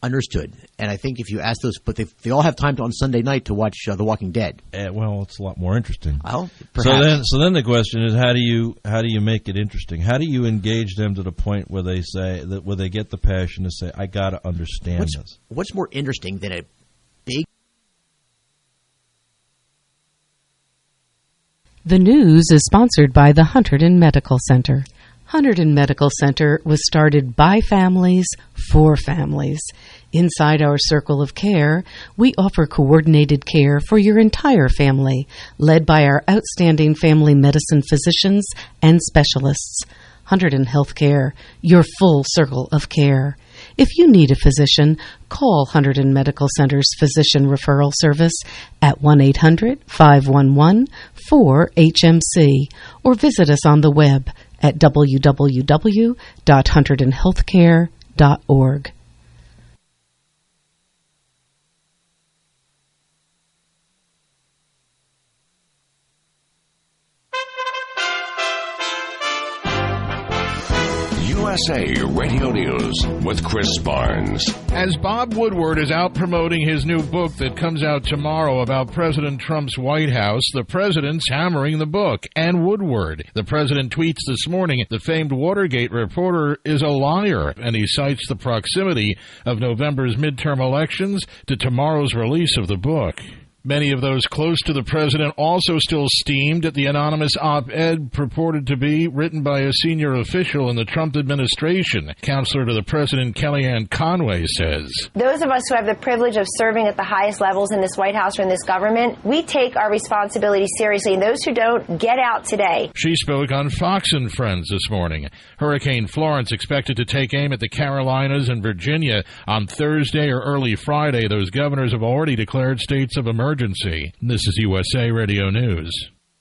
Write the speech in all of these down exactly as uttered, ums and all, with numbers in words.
Understood. And I think if you ask those, but they, they all have time to, on Sunday night to watch uh, The Walking Dead. Uh, well, it's a lot more interesting. Well, so then, so then the question is, how do you how do you make it interesting? How do you engage them to the point where they say that where they get the passion to say, "I got to understand what's, this." What's more interesting than a big? The news is sponsored by the Hunterdon Medical Center. Hunterdon Medical Center was started by families for families. Inside our circle of care, we offer coordinated care for your entire family, led by our outstanding family medicine physicians and specialists. Hunterdon Healthcare, your full circle of care. If you need a physician, call Hunterdon Medical Center's Physician Referral Service at one eight hundred, five one one, four H M C or visit us on the web at w w w dot hunterdon healthcare dot org. U S A Radio News with Chris Barnes. As Bob Woodward is out promoting his new book that comes out tomorrow about President Trump's White House, the president's hammering the book and Woodward. The president tweets this morning, the famed Watergate reporter is a liar, and he cites the proximity of November's midterm elections to tomorrow's release of the book. Many of those close to the president also still steamed at the anonymous op-ed purported to be written by a senior official in the Trump administration. Counselor to the president Kellyanne Conway says, those of us who have the privilege of serving at the highest levels in this White House or in this government, we take our responsibility seriously, and those who don't, get out today. She spoke on Fox and Friends this morning. Hurricane Florence expected to take aim at the Carolinas and Virginia on Thursday or early Friday. Those governors have already declared states of emergency. Emergency. This is U S A Radio News.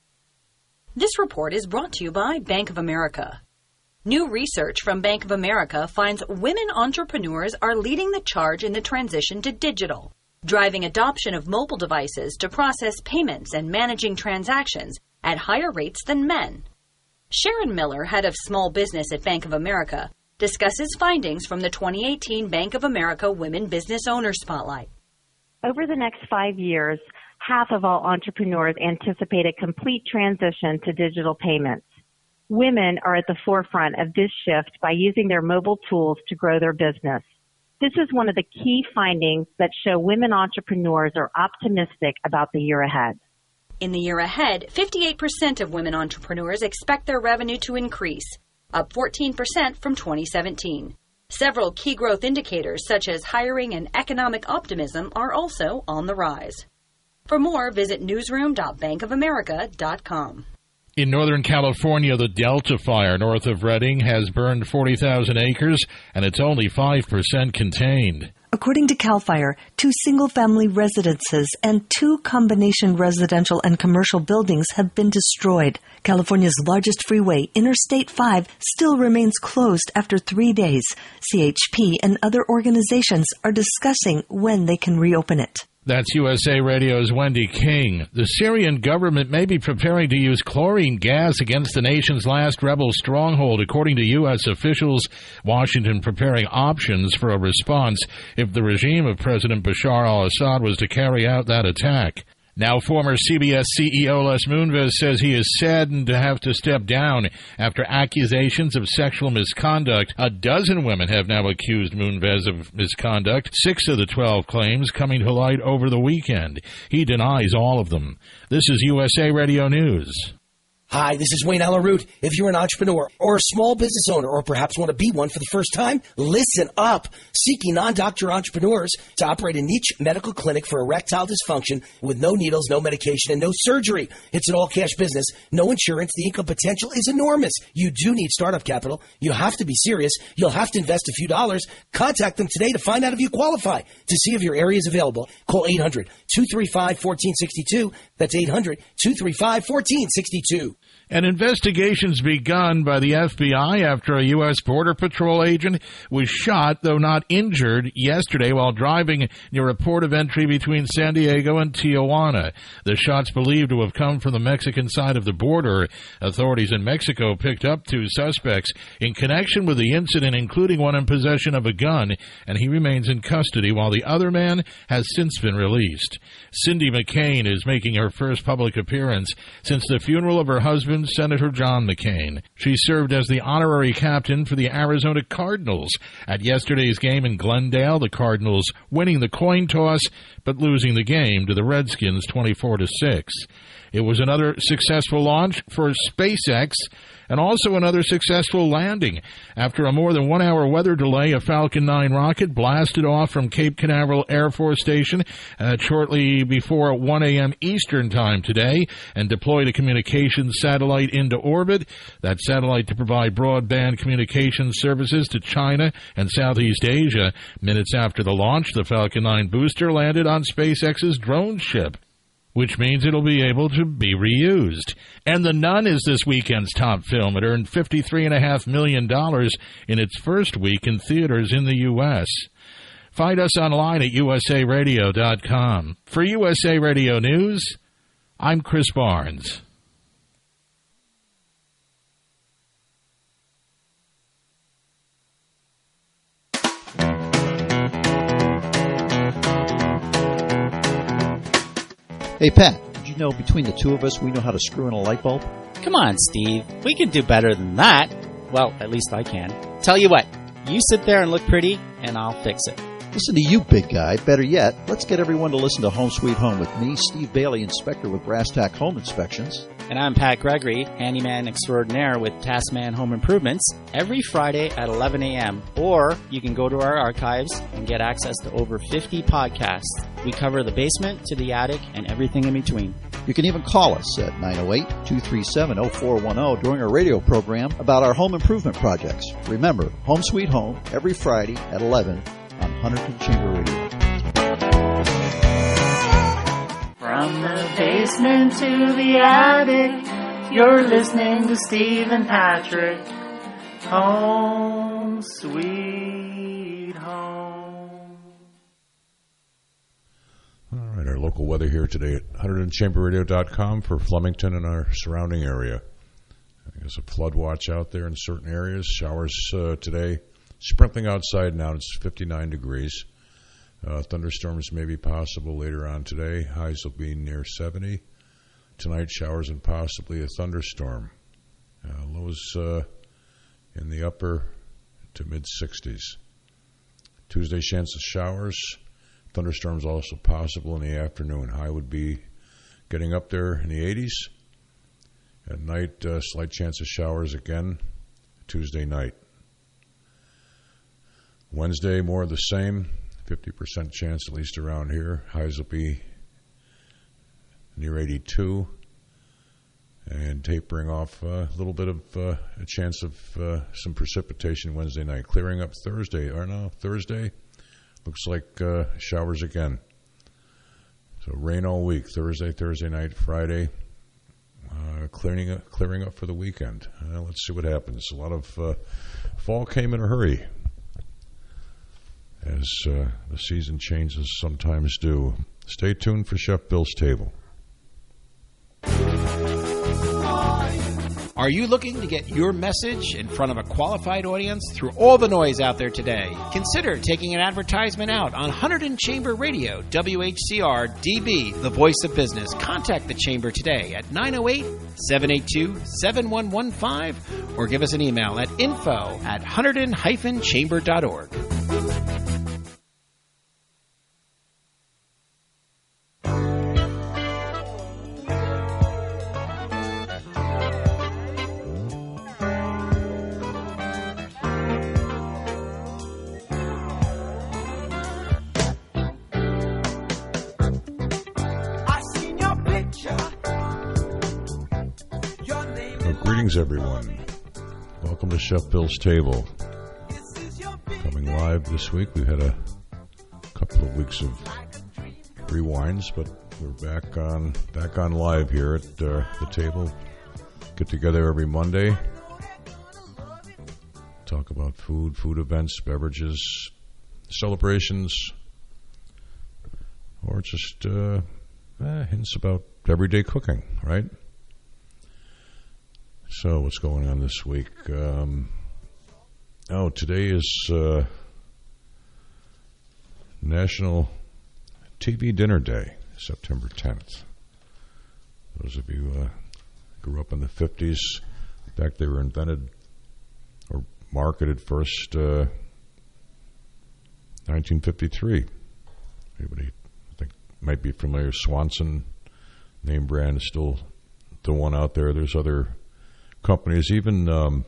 This report is brought to you by Bank of America. New research from Bank of America finds women entrepreneurs are leading the charge in the transition to digital, driving adoption of mobile devices to process payments and managing transactions at higher rates than men. Sharon Miller, head of small business at Bank of America, discusses findings from the twenty eighteen Bank of America Women Business Owner Spotlight. Over the next five years, half of all entrepreneurs anticipate a complete transition to digital payments. Women are at the forefront of this shift by using their mobile tools to grow their business. This is one of the key findings that show women entrepreneurs are optimistic about the year ahead. In the year ahead, fifty-eight percent of women entrepreneurs expect their revenue to increase, up fourteen percent from twenty seventeen. Several key growth indicators, such as hiring and economic optimism, are also on the rise. For more, visit newsroom dot bank of america dot com. In Northern California, the Delta Fire north of Redding has burned forty thousand acres, and it's only five percent contained. According to CAL FIRE, two single-family residences and two combination residential and commercial buildings have been destroyed. California's largest freeway, Interstate five, still remains closed after three days. C H P and other organizations are discussing when they can reopen it. That's U S A Radio's Wendy King. The Syrian government may be preparing to use chlorine gas against the nation's last rebel stronghold, according to U S officials. Washington preparing options for a response if the regime of President Bashar al-Assad was to carry out that attack. Now former C B S C E O Les Moonves says he is saddened to have to step down after accusations of sexual misconduct. A dozen women have now accused Moonves of misconduct, six of the twelve claims coming to light over the weekend. He denies all of them. This is U S A Radio News. Hi, this is Wayne Allen Root. If you're an entrepreneur or a small business owner or perhaps want to be one for the first time, listen up. Seeking non-doctor entrepreneurs to operate a niche medical clinic for erectile dysfunction with no needles, no medication, and no surgery. It's an all-cash business, no insurance. The income potential is enormous. You do need startup capital. You have to be serious. You'll have to invest a few dollars. Contact them today to find out if you qualify. To see if your area is available, call eight hundred, two three five, one four six two. That's eight hundred, two three five, one four six two. An investigation's begun by the F B I after a U S Border Patrol agent was shot, though not injured, yesterday while driving near a port of entry between San Diego and Tijuana. The shots believed to have come from the Mexican side of the border. Authorities in Mexico picked up two suspects in connection with the incident, including one in possession of a gun, and he remains in custody while the other man has since been released. Cindy McCain is making her first public appearance since the funeral of her husband, Senator John McCain. She served as the honorary captain for the Arizona Cardinals at yesterday's game in Glendale, the Cardinals winning the coin toss but losing the game to the Redskins twenty-four to six. It was another successful launch for SpaceX and also another successful landing. After a more than one-hour weather delay, a Falcon nine rocket blasted off from Cape Canaveral Air Force Station uh, shortly before one a.m. Eastern Time today and deployed a communications satellite into orbit. That satellite to provide broadband communications services to China and Southeast Asia. Minutes after the launch, the Falcon nine booster landed on SpaceX's drone ship, which means it'll be able to be reused. And The Nun is this weekend's top film. It earned fifty-three point five million dollars in its first week in theaters in the U S Find us online at U S A radio dot com. For U S A Radio News, I'm Chris Barnes. Hey, Pat, did you know between the two of us we know how to screw in a light bulb? Come on, Steve. We can do better than that. Well, at least I can. Tell you what, you sit there and look pretty, and I'll fix it. Listen to you, big guy. Better yet, let's get everyone to listen to Home Sweet Home with me, Steve Bailey, inspector with Brass Tack Home Inspections. And I'm Pat Gregory, handyman extraordinaire with Taskman Home Improvements, every Friday at eleven a.m. Or you can go to our archives and get access to over fifty podcasts. We cover the basement to the attic and everything in between. You can even call us at nine oh eight, two three seven, oh four one oh during our radio program about our home improvement projects. Remember, Home Sweet Home, every Friday at eleven on Hunterton Chamber Radio. From the basement to the attic, you're listening to Steve and Patrick. Home Sweet Home. All right, our local weather here today at Hunterton Chamber Radio dot com for Flemington and our surrounding area. There's a flood watch out there in certain areas. Showers uh, today. Sprinkling outside now. It's fifty-nine degrees. Uh, thunderstorms may be possible later on today. Highs will be near seventy. Tonight, showers and possibly a thunderstorm. Uh, lows uh, in the upper to mid-sixties. Tuesday, chance of showers. Thunderstorms also possible in the afternoon. High would be getting up there in the eighties. At night, uh, slight chance of showers again Tuesday night. Wednesday, more of the same. fifty percent chance, at least around here. Highs will be near eighty-two. And tapering off uh, a little bit of uh, a chance of uh, some precipitation Wednesday night. Clearing up Thursday. Or no, Thursday looks like uh, showers again. So rain all week. Thursday, Thursday night, Friday. Uh, clearing, up, clearing up for the weekend. Uh, let's see what happens. A lot of uh, fall came in a hurry, as uh, the season changes sometimes do. Stay tuned for Chef Bill's Table. Are you looking to get your message in front of a qualified audience through all the noise out there today? Consider taking an advertisement out on Hunterton Chamber Radio, W H C R D B, the voice of business. Contact the Chamber today at nine oh eight, seven eight two, seven one one five or give us an email at info at hunterton dash chamber dot org. Greetings, everyone. Welcome to Chef Bill's Table. Coming live this week. We've had a couple of weeks of rewinds, but we're back on back on live here at uh, the table. get together every Monday, talk about food, food events, beverages, celebrations, or just uh, eh, hints about everyday cooking, right? So what's going on this week? Um, oh, today is uh, National T V Dinner Day, September tenth. Those of you who uh, grew up in the fifties, in fact, they were invented or marketed first uh, nineteen fifty-three. Everybody, I think, might be familiar. Swanson name brand is still the one out there. There's other companies, even um,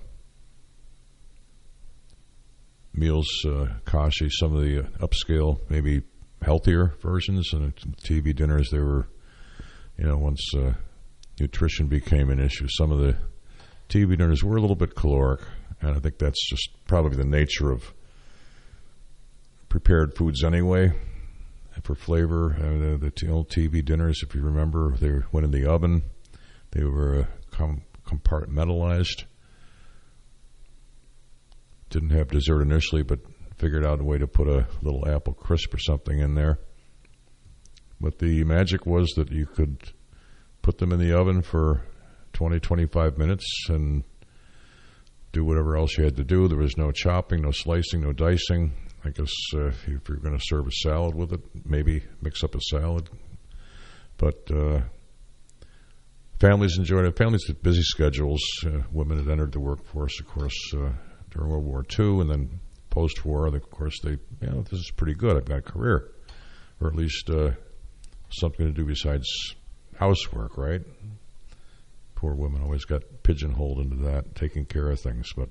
Meals uh, Kashi, some of the uh, upscale, maybe healthier versions, and T V dinners. They were, you know, once uh, nutrition became an issue, some of the T V dinners were a little bit caloric, and I think that's just probably the nature of prepared foods anyway. For flavor, uh, the, the old T V dinners, if you remember, they went in the oven. They were uh, com- compartmentalized. Didn't have dessert initially, but figured out a way to put a little apple crisp or something in there. But the magic was that you could put them in the oven for twenty, twenty-five minutes and do whatever else you had to do. There was no chopping, no slicing, no dicing. I guess uh, if you're going to serve a salad with it, maybe mix up a salad. But uh, families enjoyed it. Families with busy schedules. Uh, women had entered the workforce, of course, uh, during World War Two, and then post-war, of course, they, you know, this is pretty good. I've got a career, or at least uh, something to do besides housework, right? Poor women always got pigeonholed into that, taking care of things. But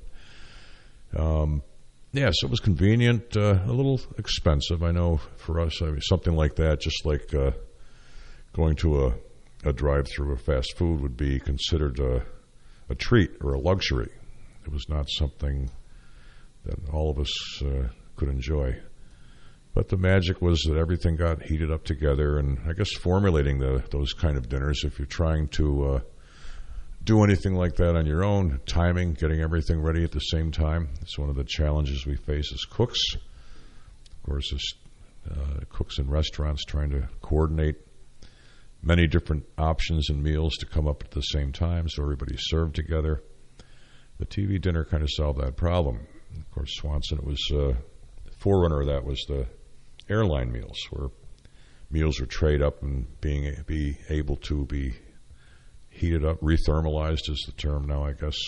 um, yeah, so it was convenient, uh, a little expensive. I know for us, I mean, something like that, just like uh, going to a, a drive-through of fast food would be considered a, a treat or a luxury. It was not something that all of us uh, could enjoy. But the magic was that everything got heated up together, and I guess formulating the, those kind of dinners, if you're trying to uh, do anything like that on your own, timing, getting everything ready at the same time, it's one of the challenges we face as cooks. Of course, as uh, cooks in restaurants trying to coordinate many different options and meals to come up at the same time so everybody's served together. The T V dinner kind of solved that problem. Of course, Swanson, it was uh, the forerunner of that was the airline meals, where meals were trayed up and being be able to be heated up, rethermalized is the term now, I guess,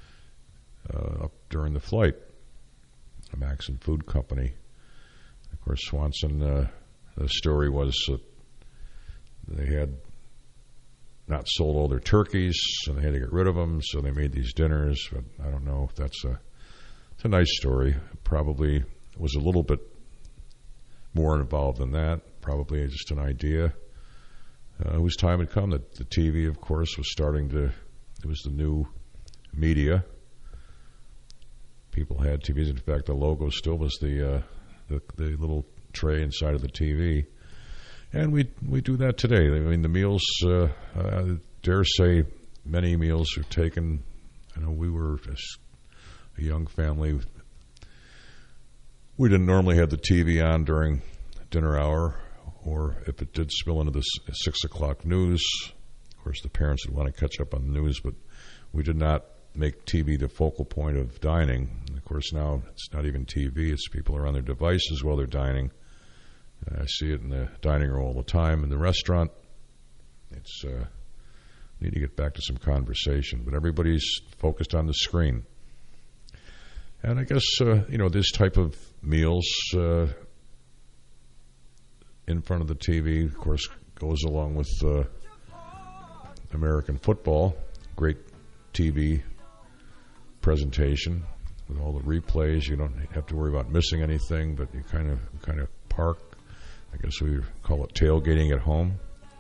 uh, up during the flight. A Maxim Food Company. Of course, Swanson, uh, the story was that they had not sold all their turkeys, and they had to get rid of them, so they made these dinners. But I don't know if that's a, it's a nice story. Probably was a little bit more involved than that. Probably just an idea. Uh, whose time had come. The, the T V, of course, was starting to, it was the new media. People had T Vs. In fact, the logo still was the, uh, the the little tray inside of the T V. And we we do that today. I mean, the meals, uh, I dare say, many meals are taken. I know we were a young family. We didn't normally have the T V on during dinner hour, or if it did spill into the six o'clock news. Of course, the parents would want to catch up on the news, but we did not make T V the focal point of dining. And of course, now it's not even T V. It's people are on their devices while they're dining. I see it in the dining room all the time. In the restaurant, it's uh, need to get back to some conversation, but everybody's focused on the screen. And I guess uh, you know, this type of meals uh, in front of the T V, of course, goes along with uh, American football. Great T V presentation with all the replays. You don't have to worry about missing anything, but you kind of kind of park. I guess we call it tailgating at home.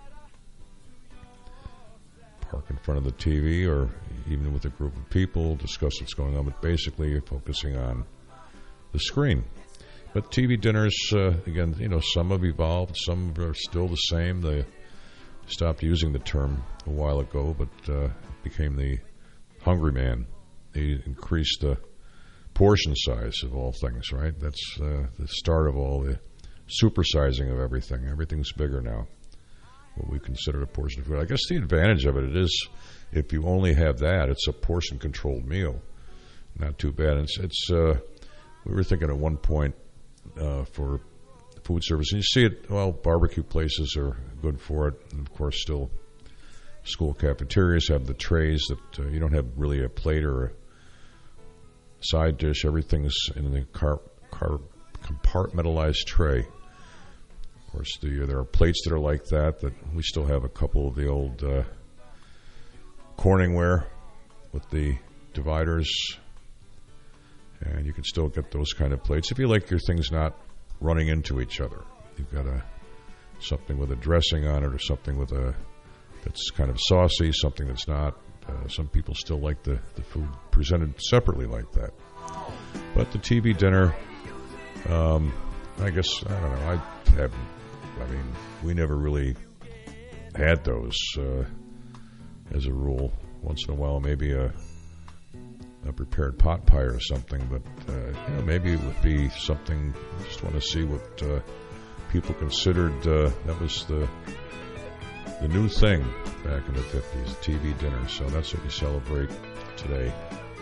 Park in front of the T V, or even with a group of people, discuss what's going on, but basically you're focusing on the screen. But T V dinners, uh, again, you know, some have evolved, some are still the same. They stopped using the term a while ago, but uh, became the hungry man. He increased the portion size of all things, right? That's uh, the start of all the supersizing of everything. Everything's bigger now. What we consider a portion of food. I guess the advantage of it, it is if you only have that, it's a portion-controlled meal. Not too bad. It's, it's uh, we were thinking at one point uh, for food service, and you see it, well, barbecue places are good for it, and of course still school cafeterias have the trays that uh, you don't have really a plate or a side dish. Everything's in the car, car compartmentalized tray. Of course, the, there are plates that are like that, that we still have a couple of the old uh, Corningware with the dividers, and you can still get those kind of plates if you like your things not running into each other. You've got a something with a dressing on it, or something with a that's kind of saucy, something that's not. Uh, some people still like the, the food presented separately like that. But the T V dinner, um, I guess, I don't know, I have, I mean, we never really had those uh, as a rule. Once in a while, maybe a, a prepared pot pie or something, but uh, you know, maybe it would be something, I just want to see what uh, people considered, uh, that was the the new thing back in the fifties, T V dinner. So that's what we celebrate today.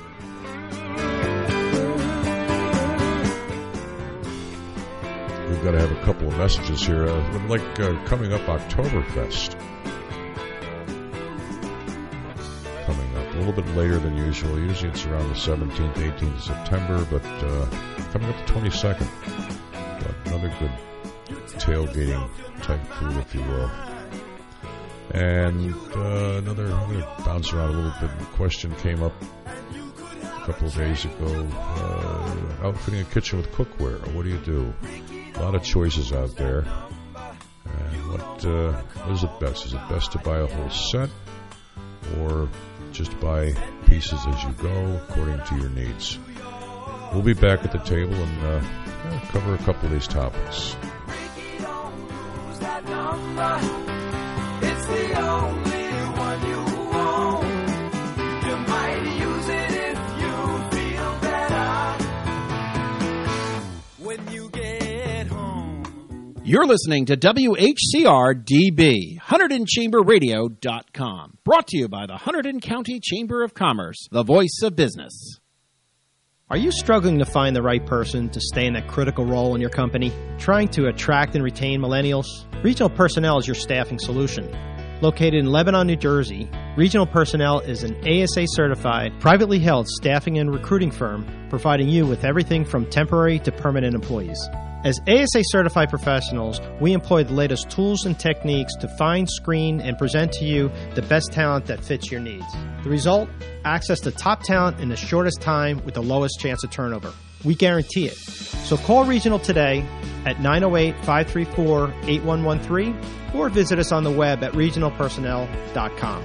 We've got to have a couple of messages here. Uh, like uh, coming up, Oktoberfest. Coming up a little bit later than usual. Usually it's around the seventeenth, eighteenth of September, but uh, coming up the twenty-second. But another good tailgating type food, if you will. And uh, another, I'm going to bounce around a little bit. The question came up a couple of days ago. Uh, outfitting a kitchen with cookware. What do you do? A lot of choices out there. And what, uh, what is it best? Is it best to buy a whole set, or just buy pieces as you go according to your needs? We'll be back at the table and uh, cover a couple of these topics. It's the only one you own. You might use it if you feel better when you get home. You're listening to W H C R D B, Hunterdon Chamber Radio dot com. Brought to you by the Hunterdon County Chamber of Commerce, the voice of business. Are you struggling to find the right person to stay in that critical role in your company? Trying to attract and retain millennials? Regional Personnel is your staffing solution. Located in Lebanon, New Jersey, Regional Personnel is an A S A-certified, privately held staffing and recruiting firm providing you with everything from temporary to permanent employees. As A S A-certified professionals, we employ the latest tools and techniques to find, screen, and present to you the best talent that fits your needs. The result? Access to top talent in the shortest time with the lowest chance of turnover. We guarantee it. So call Regional today at nine oh eight, five three four, eight one one three or visit us on the web at regional personnel dot com.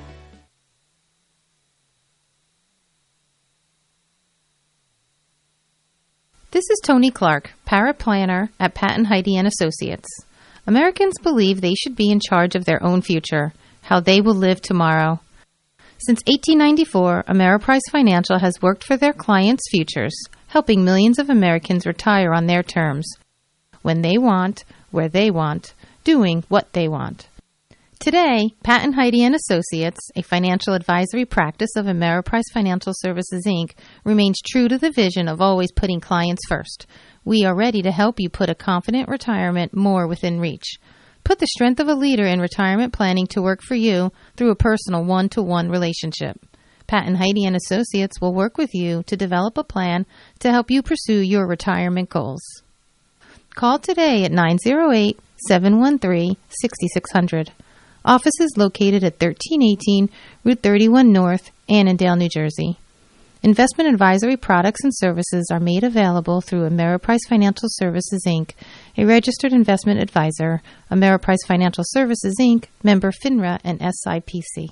This is Tony Clark, paraplanner at Patton Heide and Associates. Americans believe they should be in charge of their own future, how they will live tomorrow. Since eighteen ninety-four, Ameriprise Financial has worked for their clients' futures, helping millions of Americans retire on their terms, when they want, where they want, doing what they want. Today, Patton Heide and Associates, a financial advisory practice of Ameriprise Financial Services, Incorporated, remains true to the vision of always putting clients first. We are ready to help you put a confident retirement more within reach. Put the strength of a leader in retirement planning to work for you through a personal one-to-one relationship. Patton Heide and Associates will work with you to develop a plan to help you pursue your retirement goals. Call today at nine oh eight, seven one three, six six zero zero. Office is located at thirteen eighteen Route thirty-one North, Annandale, New Jersey. Investment advisory products and services are made available through Ameriprise Financial Services, Incorporated, a registered investment advisor, Ameriprise Financial Services, Incorporated, member FINRA and S I P C.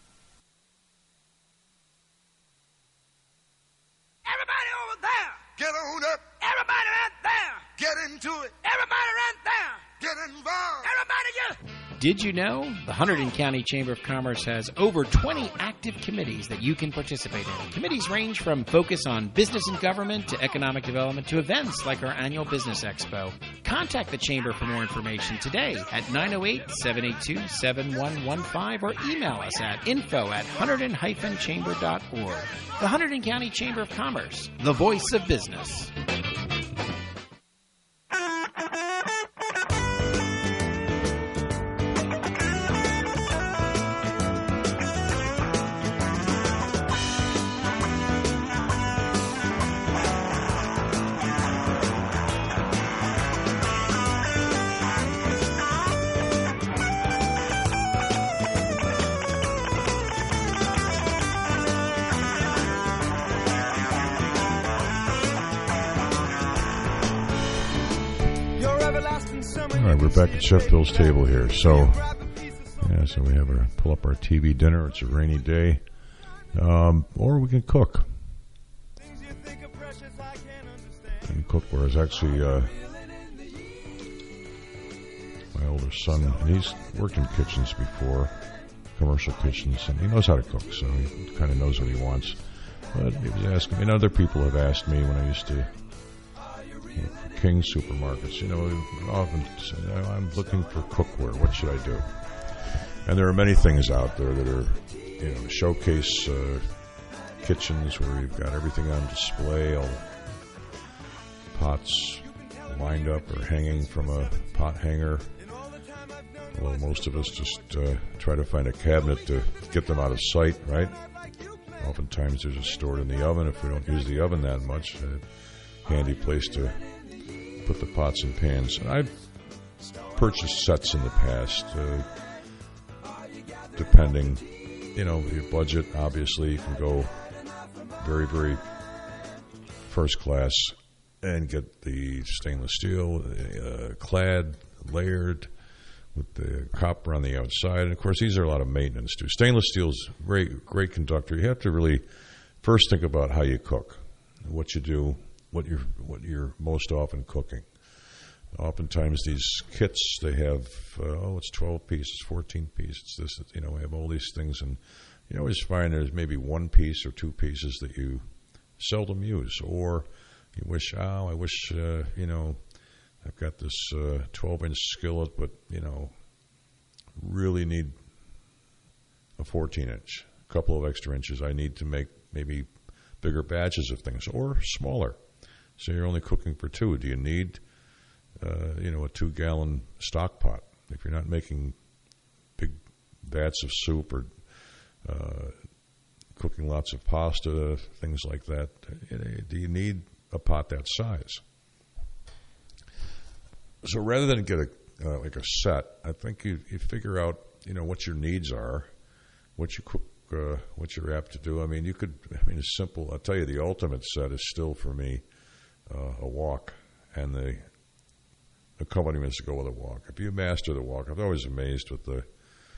Everybody over there, get on up. Everybody right there, get into it. Everybody right there, get involved. Everybody get Did you know? The Hunterdon County Chamber of Commerce has over twenty active committees that you can participate in. Committees range from focus on business and government to economic development to events like our annual Business Expo. Contact the Chamber for more information today at nine oh eight, seven eight two, seven one one five or email us at info at hunterdon dash chamber dot org. The Hunterdon County Chamber of Commerce, the voice of business. All right, we're back at Chef Bill's table here. So, yeah, so we have our pull up our T V dinner. It's a rainy day, um, or we can cook. And cook, whereas actually, uh, my older son, and he's worked in kitchens before, commercial kitchens, and he knows how to cook, so he kind of knows what he wants. But he was asking, and other people have asked me when I used to. King supermarkets, you know, often say, I'm looking for cookware. What should I do? And there are many things out there that are, you know, showcase uh, kitchens where you've got everything on display, all pots lined up or hanging from a pot hanger. Well, most of us just uh, try to find a cabinet to get them out of sight, right? Oftentimes they're just stored in the oven if we don't use the oven that much. A handy place to put the pots and pans. I've purchased sets in the past, uh, depending, you know, your budget. Obviously, you can go very, very first class and get the stainless steel, uh, clad, layered, with the copper on the outside. And of course, these are a lot of maintenance too. Stainless steel is a great, great conductor. You have to really first think about how you cook, what you do, what you're what you're most often cooking. Oftentimes these kits, they have uh, oh it's twelve pieces, fourteen pieces, this, you know, we have all these things, and you always find there's maybe one piece or two pieces that you seldom use, or you wish, oh I wish uh, you know, I've got this uh, twelve inch skillet, but you know, really need a fourteen inch, a couple of extra inches. I need to make maybe bigger batches of things, or smaller. So you're only cooking for two. Do you need, uh, you know, a two-gallon stock pot? If you're not making big vats of soup or uh, cooking lots of pasta, things like that, do you need a pot that size? So rather than get a uh, like a set, I think you, you figure out, you know, what your needs are, what you cook, uh, what you're apt to do. I mean, you could. I mean, it's simple. I'll tell you, the ultimate set is still for me. Uh, a wok and the accompaniments to go with a wok. If you master the wok, I'm always amazed with the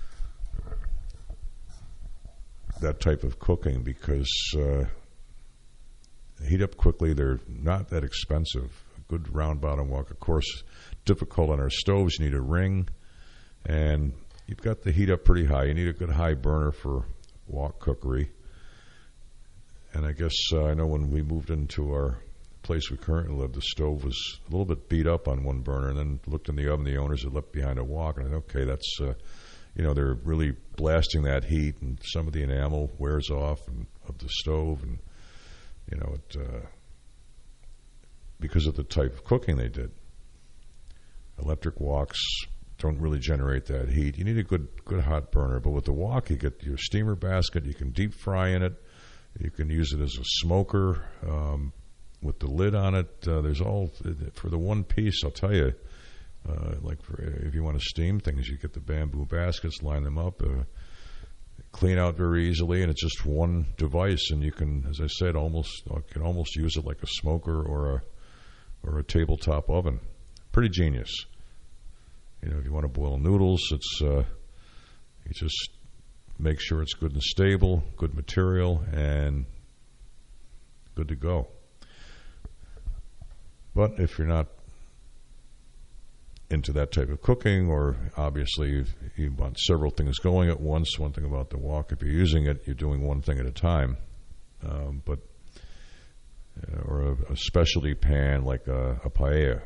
that type of cooking because uh, they heat up quickly. They're not that expensive. A good round bottom wok, of course, difficult on our stoves. You need a ring, and you've got the heat up pretty high. You need a good high burner for wok cookery. And I guess uh, I know when we moved into our place we currently live, the stove was a little bit beat up on one burner, and then looked in the oven, the owners had left behind a wok, and I thought, okay, that's, uh, you know, they're really blasting that heat, and some of the enamel wears off and, of the stove, and, you know, it, uh, because of the type of cooking they did. Electric woks don't really generate that heat. You need a good, good hot burner, but with the wok, you get your steamer basket, you can deep fry in it, you can use it as a smoker, um, with the lid on it. Uh, there's all, for the one piece, I'll tell you, uh, like for, if you want to steam things, you get the bamboo baskets, line them up, uh, clean out very easily, and it's just one device, and you can, as I said, almost you can almost use it like a smoker or a or a tabletop oven. Pretty genius. You know, if you want to boil noodles, it's uh, you just make sure it's good and stable, good material, and good to go. But if you're not into that type of cooking, or obviously you, you want several things going at once. One thing about the wok, if you're using it, you're doing one thing at a time. Um, but uh, or a, a specialty pan like a, a paella.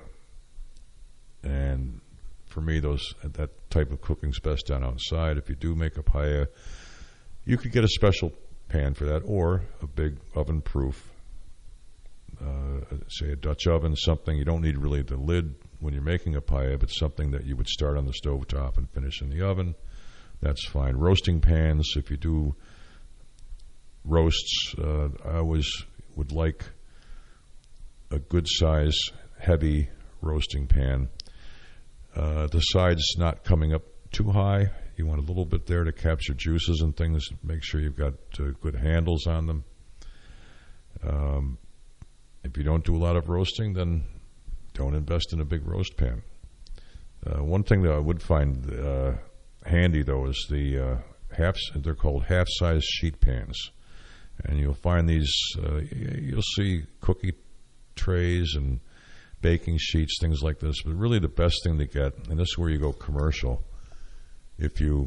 And for me, those that type of cooking's best done outside. If you do make a paella, you could get a special pan for that, or a big oven-proof, uh, say a Dutch oven, something. You don't need really the lid when you're making a paella, but something that you would start on the stovetop and finish in the oven. That's fine. Roasting pans, if you do roasts, uh, I always would like a good size, heavy roasting pan. Uh, the sides not coming up too high. You want a little bit there to capture juices and things. Make sure you've got uh, good handles on them. Um, if you don't do a lot of roasting, then don't invest in a big roast pan. Uh, one thing that I would find uh, handy, though, is the uh, half. They're called half-size sheet pans, and you'll find these. Uh, you'll see cookie trays and baking sheets, things like this. But really, the best thing to get, and this is where you go commercial. If you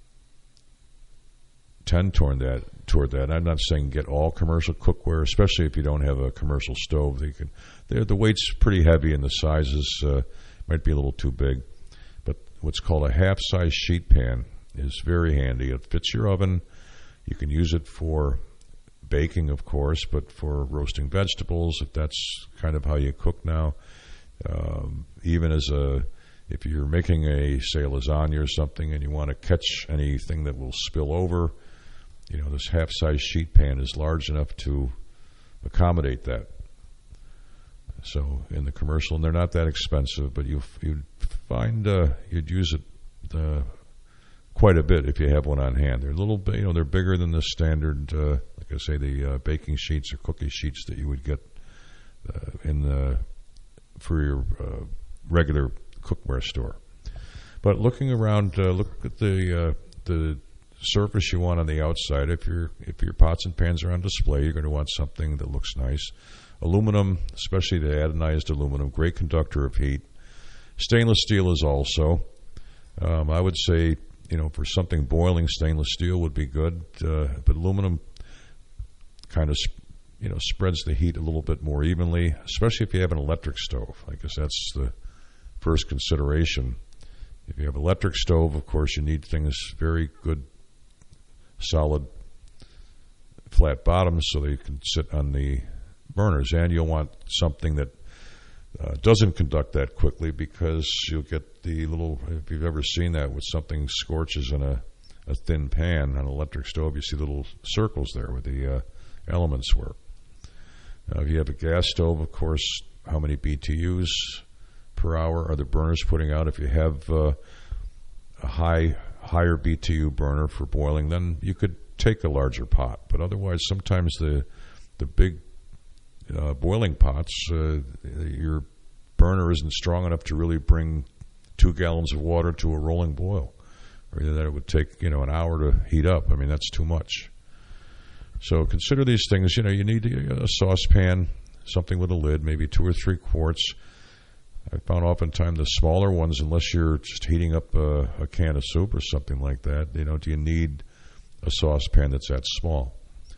tend toward that, toward that, I'm not saying get all commercial cookware, especially if you don't have a commercial stove. They can, the weight's pretty heavy, and the sizes uh, might be a little too big. But what's called a half-size sheet pan is very handy. It fits your oven. You can use it for baking, of course, but for roasting vegetables, if that's kind of how you cook now. Um, even as a, if you're making a, say, a lasagna or something, and you want to catch anything that will spill over, you know, this half-size sheet pan is large enough to accommodate that. So in the commercial, and they're not that expensive, but you you'd find uh, you'd use it uh, quite a bit if you have one on hand. They're a little bit, you know, they're bigger than the standard, uh, like I say, the uh, baking sheets or cookie sheets that you would get uh, in the for your uh, regular cookware store. But looking around, uh, look at the uh, the surface you want on the outside. If your if your pots and pans are on display, you're going to want something that looks nice. Aluminum, especially the anodized aluminum, great conductor of heat. Stainless steel is also. Um, I would say, you know, for something boiling, stainless steel would be good, uh, but aluminum kind of, you know, spreads the heat a little bit more evenly, especially if you have an electric stove. I guess that's the first consideration. If you have an electric stove, of course, you need things very good, solid, flat bottoms so they can sit on the burners, and you'll want something that uh, doesn't conduct that quickly, because you'll get the little, if you've ever seen that with something scorches in a, a thin pan on an electric stove, you see little circles there where the uh, elements were. Now, if you have a gas stove, of course, how many B T Us per hour are the burners putting out? If you have uh, a high, higher B T U burner for boiling, then you could take a larger pot. But otherwise, sometimes the the big uh, boiling pots, uh, your burner isn't strong enough to really bring two gallons of water to a rolling boil, or that it would take, you know, an hour to heat up. I mean, that's too much. So consider these things. You know, you need a saucepan, something with a lid, maybe two or three quarts. I found oftentimes the smaller ones, unless you're just heating up a, a can of soup or something like that, you know, do you need a saucepan that's that small?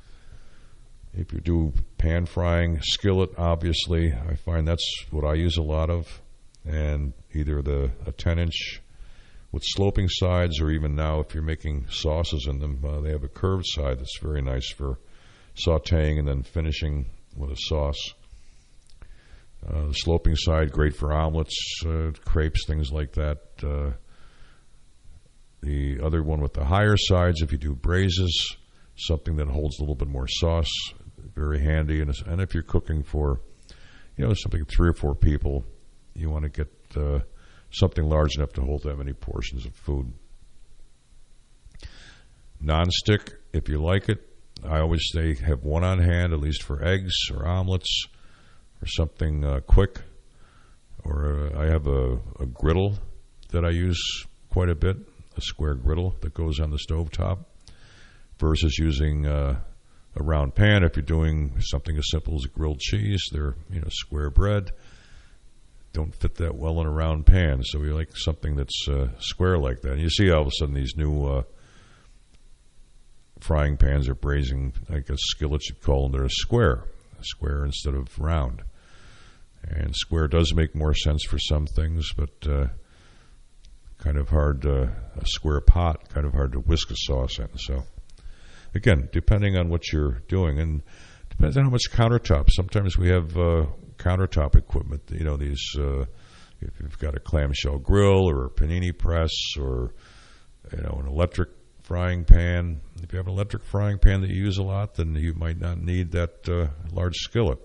If you do pan frying, skillet, obviously, I find that's what I use a lot of, and either the a ten inch with sloping sides, or even now if you're making sauces in them, uh, they have a curved side that's very nice for sauteing and then finishing with a sauce. Uh, the sloping side, great for omelets, uh, crepes, things like that. Uh, the other one with the higher sides, if you do braises, something that holds a little bit more sauce, very handy. And, and if you're cooking for, you know, something three or four people, you want to get uh, something large enough to hold that many portions of food. Non-stick, if you like it. I always say have one on hand, at least for eggs or omelets or something uh, quick. Or uh, I have a, a griddle that I use quite a bit, a square griddle that goes on the stovetop, versus using uh, a round pan. If you're doing something as simple as a grilled cheese, they're, you know, square bread. don't fit that well in a round pan, so we like something that's uh, square like that. And you see all of a sudden these new uh, frying pans or braising, I guess skillets you'd call them, they're a square, a square instead of round. And square does make more sense for some things, but uh, kind of hard, uh, a square pot, kind of hard to whisk a sauce in. So, again, depending on what you're doing, and depends on how much countertop. Sometimes we have uh, countertop equipment, you know, these, uh, if you've got a clamshell grill or a panini press or, you know, an electric frying pan. If you have an electric frying pan that you use a lot, then you might not need that uh, large skillet.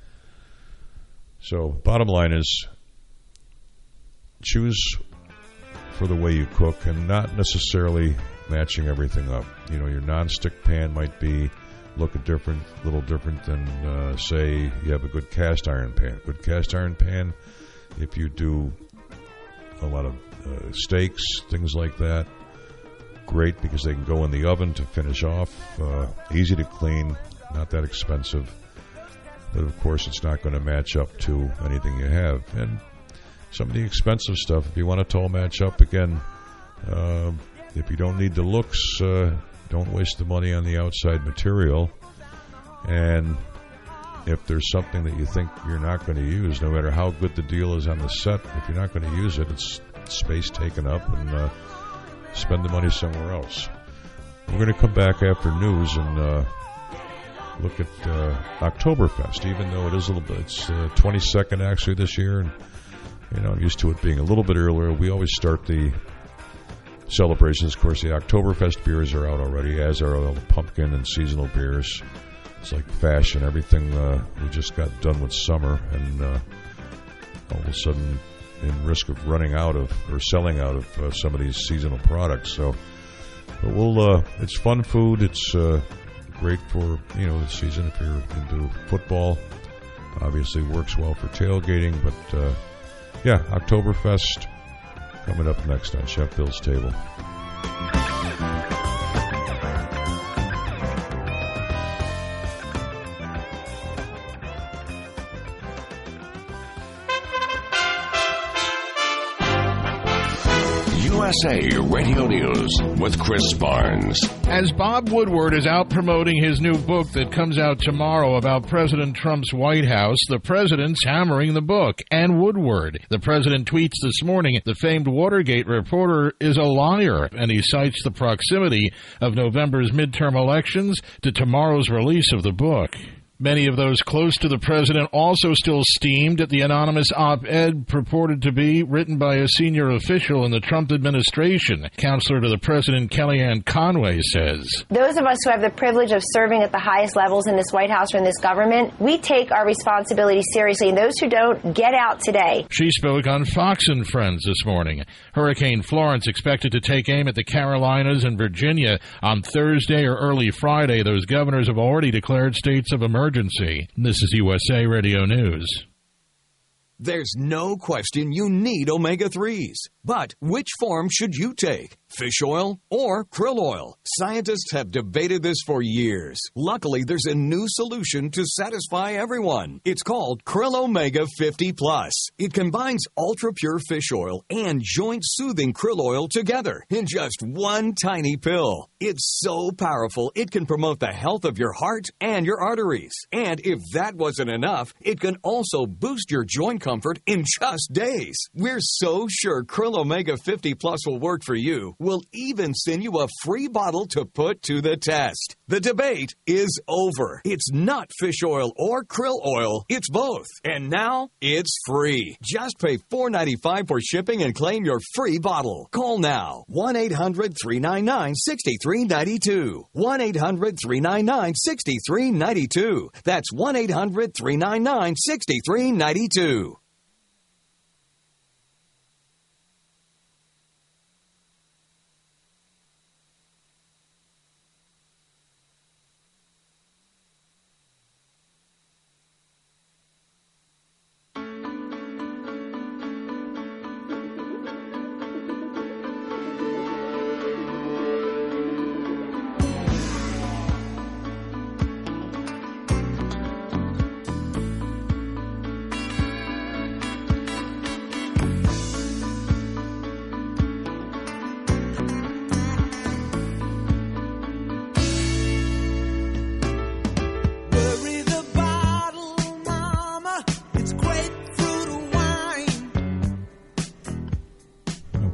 So, bottom line is, choose for the way you cook and not necessarily matching everything up. You know, your nonstick pan might be look a different, little different than, uh, say, you have a good cast iron pan. Good cast iron pan, if you do a lot of uh, steaks, things like that, great because they can go in the oven to finish off. Uh, easy to clean, not that expensive. But, of course, it's not going to match up to anything you have. And some of the expensive stuff, if you want a tall match up, again, uh, if you don't need the looks, uh, don't waste the money on the outside material. And if there's something that you think you're not going to use, no matter how good the deal is on the set, if you're not going to use it, it's space taken up, and uh, spend the money somewhere else. We're going to come back after news and uh, look at uh, Oktoberfest, even though it is a little bit, it's uh, twenty-second actually this year, and you know, I'm used to it being a little bit earlier. We always start the celebrations. Of course, the Oktoberfest beers are out already, as are all the pumpkin and seasonal beers. It's like fashion. Everything, uh, we just got done with summer, and uh, all of a sudden in risk of running out of, or selling out of uh, some of these seasonal products. So, but we'll, uh, it's fun food. It's uh, great for, you know, the season if you're into football. Obviously works well for tailgating, but uh, yeah, Oktoberfest coming up next on Chef Bill's Table. U S A Radio News with Chris Barnes. As Bob Woodward is out promoting his new book that comes out tomorrow about President Trump's White House, the president's hammering the book and Woodward. The president tweets this morning, the famed Watergate reporter is a liar, and he cites the proximity of November's midterm elections to tomorrow's release of the book. Many of those close to the president also still steamed at the anonymous op-ed purported to be written by a senior official in the Trump administration. Counselor to the president, Kellyanne Conway, says, Those of us who have the privilege of serving at the highest levels in this White House or in this government, we take our responsibility seriously. And those who don't, get out today. She spoke on Fox and Friends this morning. Hurricane Florence expected to take aim at the Carolinas and Virginia on Thursday or early Friday. Those governors have already declared states of emergency. This is U S A Radio News. There's no question you need omega threes. But which form should you take? Fish oil or krill oil? Scientists have debated this for years. Luckily, there's a new solution to satisfy everyone. It's called Krill Omega fifty plus. It combines ultra-pure fish oil and joint-soothing krill oil together in just one tiny pill. It's so powerful, it can promote the health of your heart and your arteries. And if that wasn't enough, it can also boost your joint comfort in just days. We're so sure Krill Omega fifty plus will work for you. We'll even send you a free bottle to put to the test. The debate is over. It's not fish oil or krill oil. It's both. And now it's free. Just pay four dollars and ninety-five cents for shipping and claim your free bottle. Call now. one eight hundred three nine nine six three nine two. one eight hundred three nine nine six three nine two. That's one eight hundred three nine nine six three nine two.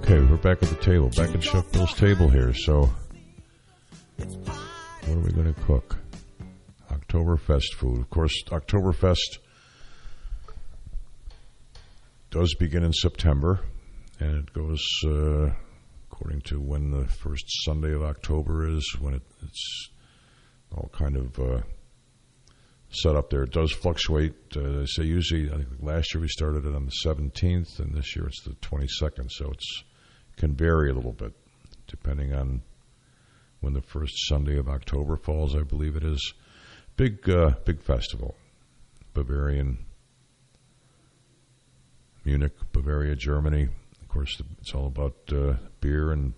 Okay, we're back at the table, back at Chef Bill's table here. So, what are we going to cook? Oktoberfest food. Of course, Oktoberfest does begin in September, and it goes uh, according to when the first Sunday of October is, when it, it's all kind of uh, set up there. It does fluctuate. Uh, they say usually, I think last year we started it on the seventeenth, and this year it's the twenty-second, so it's can vary a little bit depending on when the first Sunday of October falls, I believe it is. Big, uh, big festival. Bavarian, Munich, Bavaria, Germany. Of course, it's all about uh, beer, and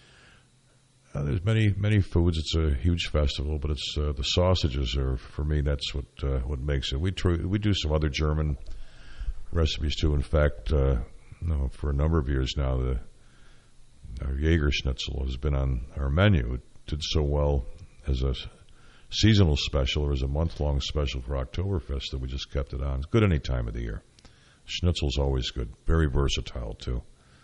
uh, there's many, many foods. It's a huge festival, but it's uh, the sausages are, for me, that's what uh, what makes it. We try, we do some other German recipes too. In fact, uh, no, for a number of years now, the our Jaeger Schnitzel has been on our menu. It did so well as a seasonal special or as a month-long special for Oktoberfest that we just kept it on. It's good any time of the year. Schnitzel's always good. Very versatile, too.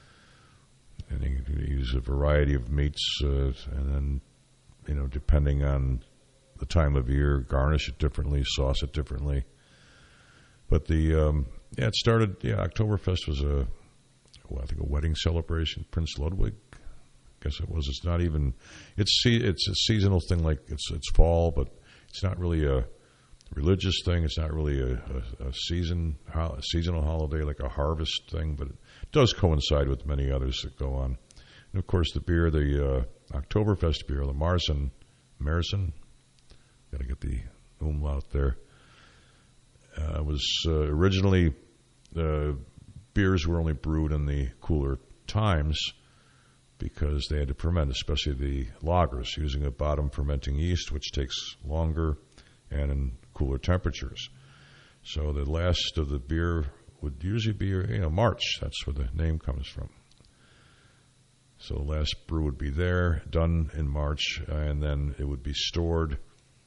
And you can use a variety of meats, uh, and then, you know, depending on the time of year, garnish it differently, sauce it differently. But the, um, yeah, it started, yeah, Oktoberfest was a, well, I think a wedding celebration, Prince Ludwig. I guess it was. It's not even. It's it's a seasonal thing, like it's it's fall, but it's not really a religious thing. It's not really a, a, a season a seasonal holiday like a harvest thing, but it does coincide with many others that go on. And of course, the beer, the uh, Oktoberfest beer, the Marzen, Marzen. Got to get the umlaut there. Uh, was uh, originally. Uh, Beers were only brewed in the cooler times because they had to ferment, especially the lagers, using a bottom fermenting yeast, which takes longer and in cooler temperatures. So the last of the beer would usually be, you know, March. That's where the name comes from. So the last brew would be there, done in March, and then it would be stored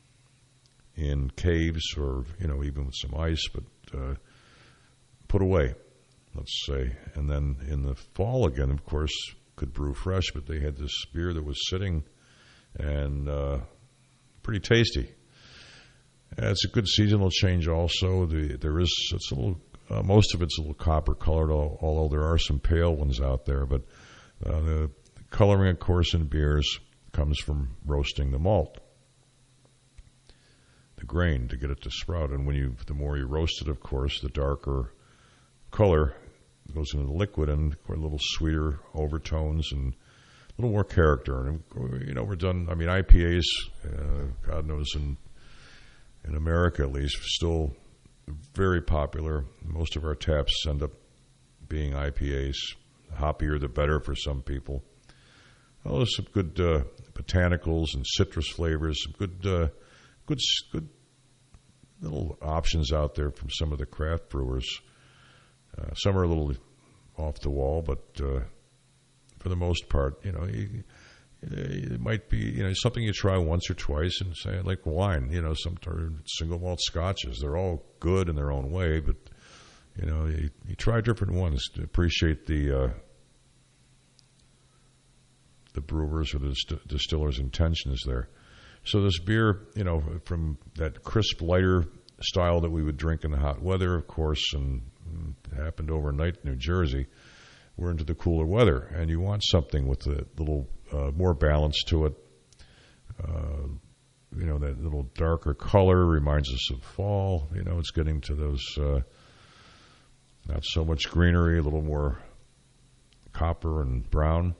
in caves or, you know, even with some ice, but uh, put away. Let's say, and then in the fall again, of course, could brew fresh, but they had this beer that was sitting and uh, pretty tasty. Uh, it's a good seasonal change also. The, there is, it's a little, uh, most of it's a little copper colored, although there are some pale ones out there, but uh, the coloring, of course, in beers comes from roasting the malt, the grain, to get it to sprout. And when you, the more you roast it, of course, the darker color goes into the liquid, and a little sweeter overtones and a little more character. And, you know, we're done, I mean, I P As, uh, God knows, in, in America at least, still very popular. Most of our taps end up being I P As. The hoppier, the better for some people. Well, there's some good uh, botanicals and citrus flavors, some good, uh, good, good little options out there from some of the craft brewers. Uh, some are a little off the wall, but uh, for the most part, you know, you, it might be, you know, something you try once or twice, and say, like wine, you know, some single malt scotches. They're all good in their own way, but you know, you, you try different ones to appreciate the uh, the brewers or the dist- distillers' intentions there. So this beer, you know, from that crisp, lighter style that we would drink in the hot weather, of course, and it happened overnight in New Jersey, we're into the cooler weather, and you want something with a little uh, more balance to it. Uh, you know, that little darker color reminds us of fall. You know, it's getting to those uh, not so much greenery, a little more copper and brown.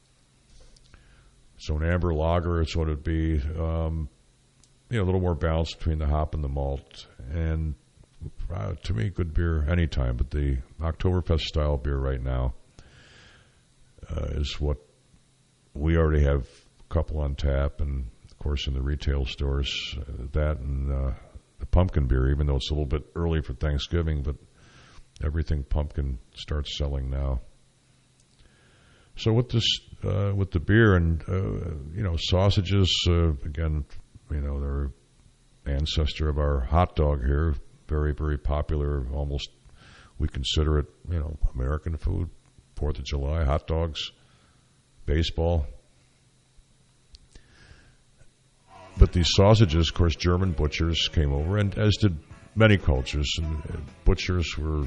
So an amber lager is what it would be. Um, you know, a little more balance between the hop and the malt. And uh, to me, good beer anytime. But the Oktoberfest style beer right now uh, is what we already have a couple on tap, and of course in the retail stores, uh, that and uh, the pumpkin beer, even though it's a little bit early for Thanksgiving, but everything pumpkin starts selling now. So with this, uh, with the beer and uh, you know, sausages, uh, again, you know, they're ancestor of our hot dog here. Very, very popular. Almost, we consider it, you know, American food. Fourth of July, hot dogs, baseball. But these sausages, of course, German butchers came over, and as did many cultures. And butchers were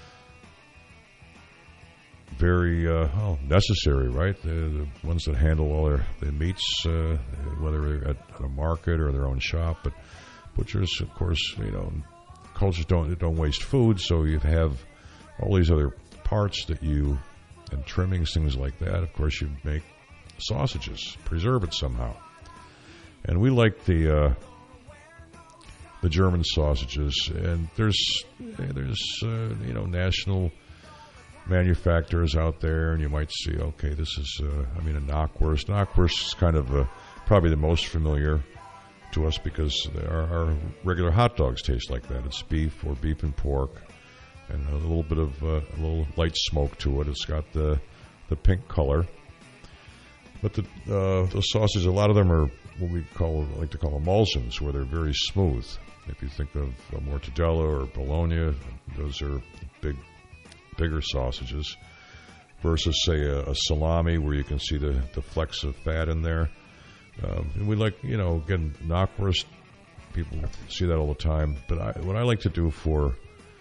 very uh, oh, necessary, right? They're the ones that handle all their, their meats, uh, whether they're at, at a market or their own shop. But butchers, of course, you know, cultures don't don't waste food, so you have all these other parts that you, and trimmings, things like that. Of course, you make sausages, preserve it somehow. And we like the uh, the German sausages, and there's there's uh, you know national manufacturers out there, and you might see, okay, this is uh, I mean a knockwurst. Knockwurst is kind of uh, probably the most familiar to us because our, our regular hot dogs taste like that. It's beef or beef and pork, and a little bit of uh, a little light smoke to it. It's got the the pink color, but the uh, the sausages, a lot of them are what we call like to call emulsions, where they're very smooth. If you think of a mortadella or bologna, those are big, bigger sausages, versus say a, a salami where you can see the, the flecks of fat in there. Um, and we like, you know, again, knockwurst. People see that all the time. But I, what I like to do for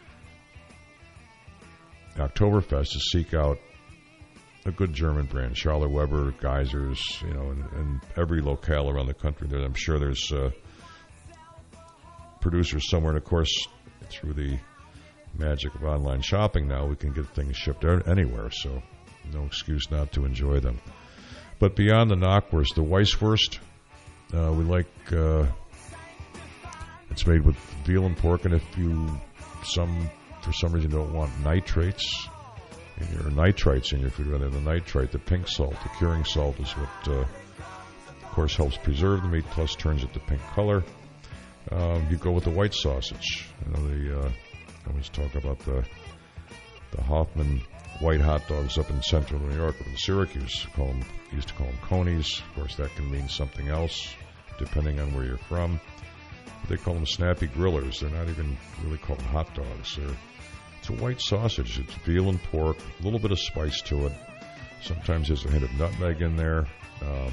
Oktoberfest is seek out a good German brand, Charlotte Weber, Geysers, you know, and, and every locale around the country. There, I'm sure there's uh, producers somewhere, and of course, through the magic of online shopping now, we can get things shipped anywhere, so no excuse not to enjoy them. But beyond the knockwurst, the Weisswurst, uh, we like, uh, it's made with veal and pork, and if you, some for some reason don't want nitrates, in your nitrites in your food rather than nitrite, the pink salt, the curing salt is what, uh, of course, helps preserve the meat, plus turns it the pink color. Um, you go with the white sausage. You know, the, uh, I always talk about the the Hoffman white hot dogs up in central New York, up in Syracuse. Call them, used to call them conies. Of course, that can mean something else depending on where you're from. But they call them snappy grillers. They're not even really called hot dogs. They're It's a white sausage. It's veal and pork, a little bit of spice to it. Sometimes there's a hint of nutmeg in there. Um,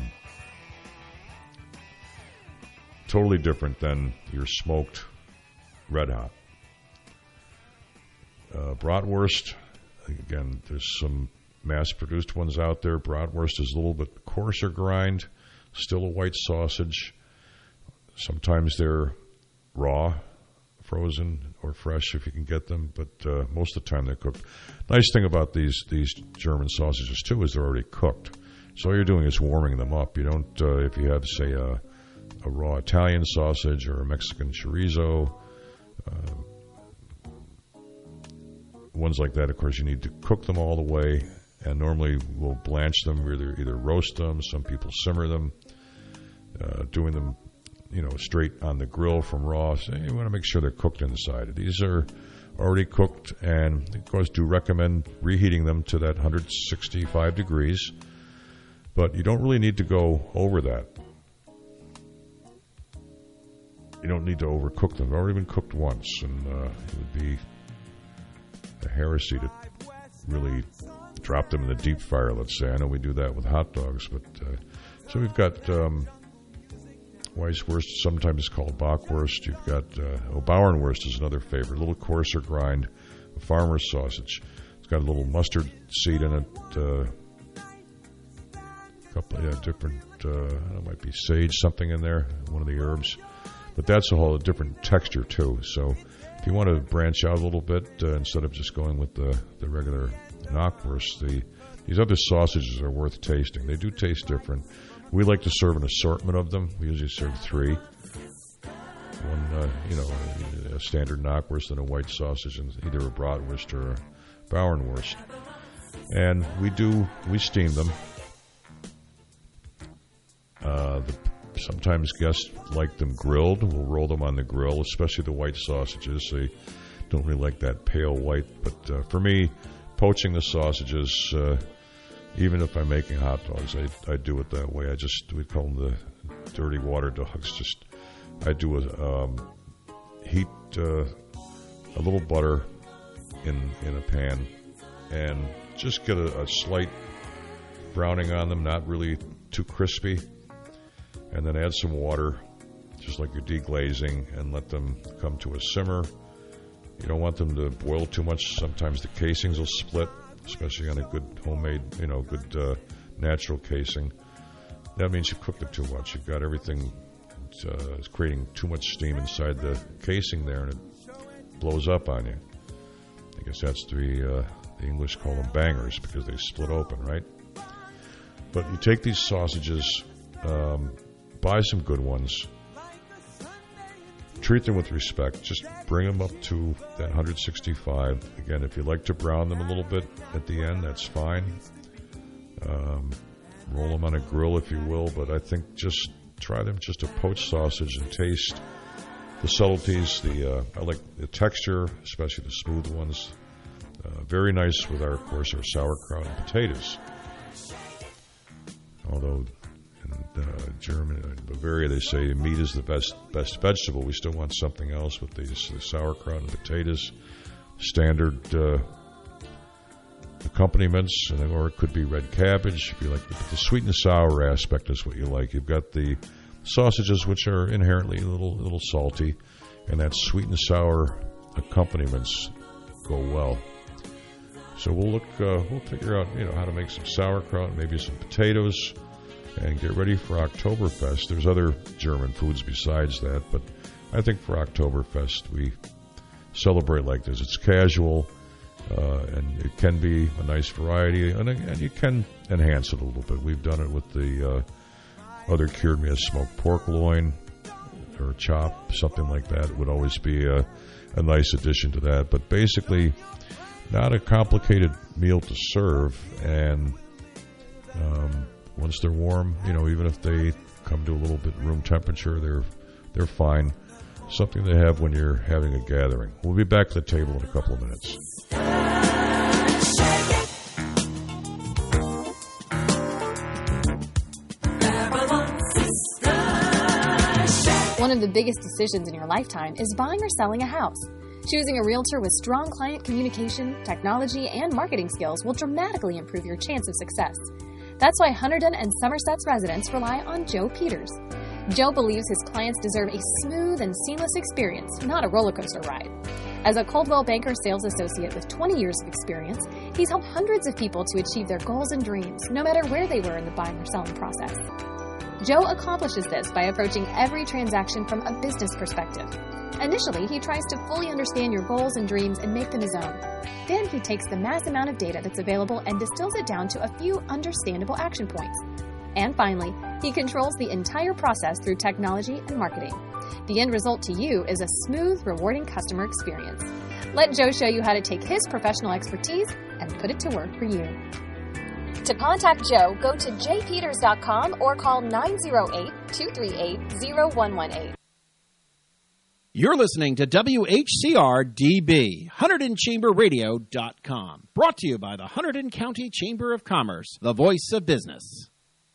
totally different than your smoked red hot. Uh, bratwurst, again, there's some mass-produced ones out there. Bratwurst is a little bit coarser grind, still a white sausage. Sometimes they're raw, frozen or fresh if you can get them, but uh, most of the time they're cooked. Nice thing about these these German sausages too is they're already cooked, so all you're doing is warming them up. You don't, uh, if you have say a, a raw Italian sausage or a Mexican chorizo, uh, ones like that, of course, you need to cook them all the way, and normally we'll blanch them, either either roast them. Some people simmer them, uh, doing them, you know, straight on the grill from raw. So you want to make sure they're cooked inside. These are already cooked, and of course do recommend reheating them to that one hundred sixty-five degrees, but you don't really need to go over that. You don't need to overcook them. They've already been cooked once, and uh, it would be a heresy to really drop them in the deep fryer, let's say. I know we do that with hot dogs, but uh, so we've got um, Weisswurst, sometimes called Bockwurst. You've got uh, oh, Bauernwurst is another favorite, a little coarser grind, a farmer's sausage. It's got a little mustard seed in it, uh, a couple of yeah, different, uh, I don't know, might be sage, something in there, one of the herbs. But that's a whole different texture too. So if you want to branch out a little bit, uh, instead of just going with the, the regular knockwurst, the, these other sausages are worth tasting. They do taste different. We like to serve an assortment of them. We usually serve three. One, uh, you know, a standard knockwurst and a white sausage, and either a bratwurst or a Bauernwurst. And we do, we steam them. Uh, the, sometimes guests like them grilled. We'll roll them on the grill, especially the white sausages. They don't really like that pale white. But uh, for me, poaching the sausages, uh, even if I'm making hot dogs, I, I do it that way. I just, we call them the dirty water dogs. Just, I do a um, heat uh, a little butter in in a pan and just get a, a slight browning on them, not really too crispy. And then add some water, just like you're deglazing, and let them come to a simmer. You don't want them to boil too much. Sometimes the casings will split, especially on a good homemade, you know, good uh, natural casing. That means you cooked it too much. You've got everything uh, creating too much steam inside the casing there, and it blows up on you. I guess that's the, uh, the English call them bangers, because they split open, right? But you take these sausages, um, buy some good ones, treat them with respect, just bring them up to that one sixty-five. Again, if you like to brown them a little bit at the end, that's fine. Um, roll them on a grill if you will, but I think just try them just a poached sausage and taste the subtleties. The uh, I like the texture, especially the smooth ones. Uh, very nice with our, of course, our sauerkraut and potatoes. Although in uh, Germany, in Bavaria, they say meat is the best best vegetable. We still want something else with these the sauerkraut and potatoes. Standard uh, accompaniments, and, or it could be red cabbage. If you like the, the sweet and sour aspect is what you like. You've got the sausages, which are inherently a little little salty, and that sweet and sour accompaniments go well. So we'll look. Uh, we'll figure out, you know, how to make some sauerkraut, maybe some potatoes, and get ready for Oktoberfest. There's other German foods besides that, but I think for Oktoberfest we celebrate like this. It's casual, uh, and it can be a nice variety, and, and you can enhance it a little bit. We've done it with the uh, other cured meat, smoked pork loin or chop, something like that. It would always be a, a nice addition to that. But basically, not a complicated meal to serve, and um, once they're warm, you know, even if they come to a little bit room temperature, they're they're fine. Something to have when you're having a gathering. We'll be back to the table in a couple of minutes. One of the biggest decisions in your lifetime is buying or selling a house. Choosing a realtor with strong client communication, technology, and marketing skills will dramatically improve your chance of success. That's why Hunterdon and Somerset's residents rely on Joe Peters. Joe believes his clients deserve a smooth and seamless experience, not a roller coaster ride. As a Coldwell Banker sales associate with twenty years of experience, he's helped hundreds of people to achieve their goals and dreams, no matter where they were in the buying or selling process. Joe accomplishes this by approaching every transaction from a business perspective. Initially, he tries to fully understand your goals and dreams and make them his own. Then he takes the mass amount of data that's available and distills it down to a few understandable action points. And finally, he controls the entire process through technology and marketing. The end result to you is a smooth, rewarding customer experience. Let Joe show you how to take his professional expertise and put it to work for you. To contact Joe, go to j peters dot com or call nine oh eight, two three eight, oh one one eight. You're listening to W H C R D B, Hunterdon Chamber Radio dot com. Brought to you by the Hunterdon County Chamber of Commerce, the voice of business.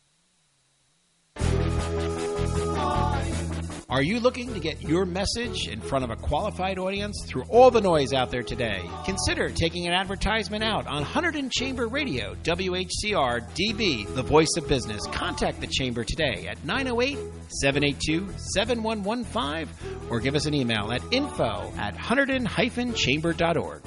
Are you looking to get your message in front of a qualified audience through all the noise out there today? Consider taking an advertisement out on Hunterdon Chamber Radio, W H C R D B, the voice of business. Contact the Chamber today at nine oh eight, seven eight two, seven one one five or give us an email at info at hunterdon dash chamber dot org.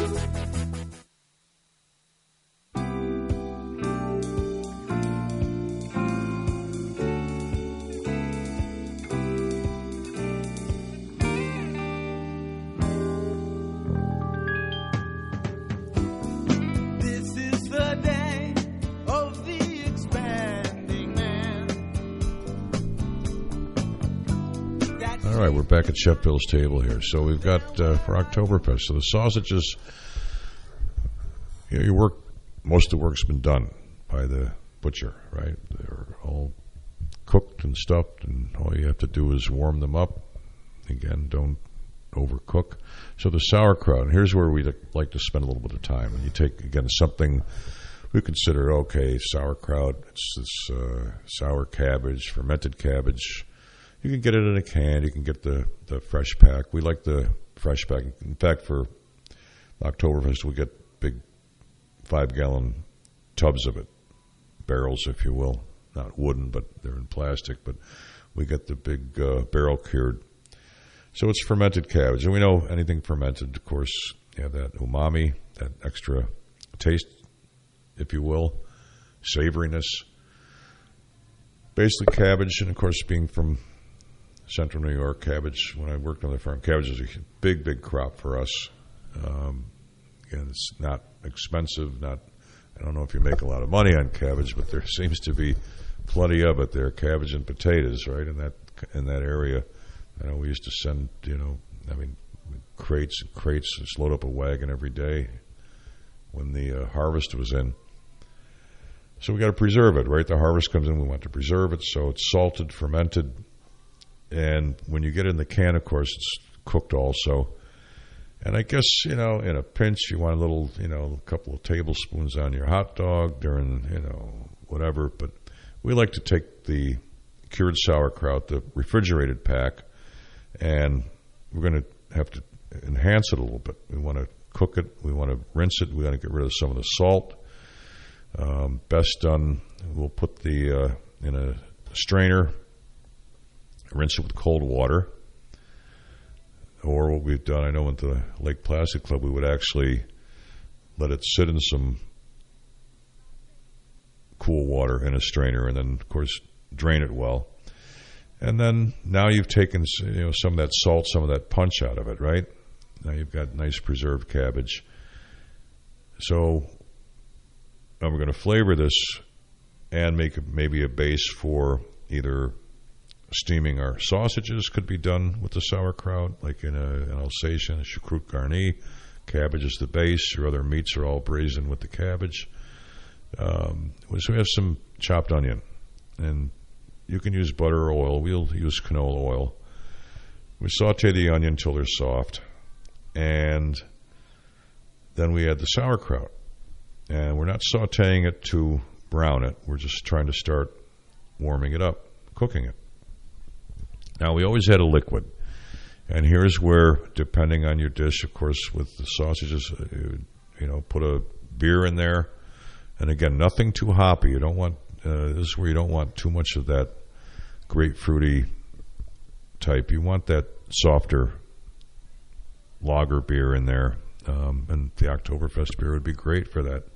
All right, we're back at Chef Bill's table here. So we've got uh, for Oktoberfest. So the sausages, you know, your work, most of the work's been done by the butcher, right? They're all cooked and stuffed, and all you have to do is warm them up. Again, don't overcook. So the sauerkraut, and here's where we like to spend a little bit of time. And you take, again, something we consider, okay, sauerkraut, it's this uh, sour cabbage, fermented cabbage. You can get it in a can. You can get the, the fresh pack. We like the fresh pack. In fact, for Oktoberfest, we get big five-gallon tubs of it, barrels, if you will. Not wooden, but they're in plastic. But we get the big uh, barrel cured. So it's fermented cabbage. And we know anything fermented, of course, you have that umami, that extra taste, if you will, savoriness. Basically cabbage, and of course being from central New York, cabbage, when I worked on the farm, cabbage is a big, big crop for us. Um, again, it's not expensive, not, I don't know if you make a lot of money on cabbage, but there seems to be plenty of it there, cabbage and potatoes, right, in that in that area. I know we used to send, you know, I mean, crates and crates, just load up a wagon every day when the uh, harvest was in. So we got to preserve it, right? The harvest comes in, we want to preserve it, so it's salted, fermented, and when you get it in the can, of course, it's cooked also. And I guess, you know, in a pinch, you want a little, you know, a couple of tablespoons on your hot dog during, you know, whatever. But we like to take the cured sauerkraut, the refrigerated pack, and we're going to have to enhance it a little bit. We want to cook it. We want to rinse it. We want to get rid of some of the salt. Um, best done, we'll put the uh, in a strainer, rinse it with cold water. Or what we've done, I know with the Lake Placid Club, we would actually let it sit in some cool water in a strainer, and then, of course, drain it well. And then now you've taken, you know, some of that salt, some of that punch out of it, right? Now you've got nice preserved cabbage. So now we're going to flavor this and make maybe a base for either steaming our sausages. Could be done with the sauerkraut, like in a, an Alsatian, a choucroute garni. Cabbage is the base. Your other meats are all braised with the cabbage. Um, so we have some chopped onion, and you can use butter or oil. We'll use canola oil. We saute the onion until they're soft, and then we add the sauerkraut. And we're not sauteing it to brown it. We're just trying to start warming it up, cooking it. Now, we always add a liquid. And here's where, depending on your dish, of course, with the sausages, you, you know, put a beer in there. And again, nothing too hoppy. You don't want, uh, this is where you don't want too much of that grapefruity type. You want that softer lager beer in there. Um, and the Oktoberfest beer would be great for that.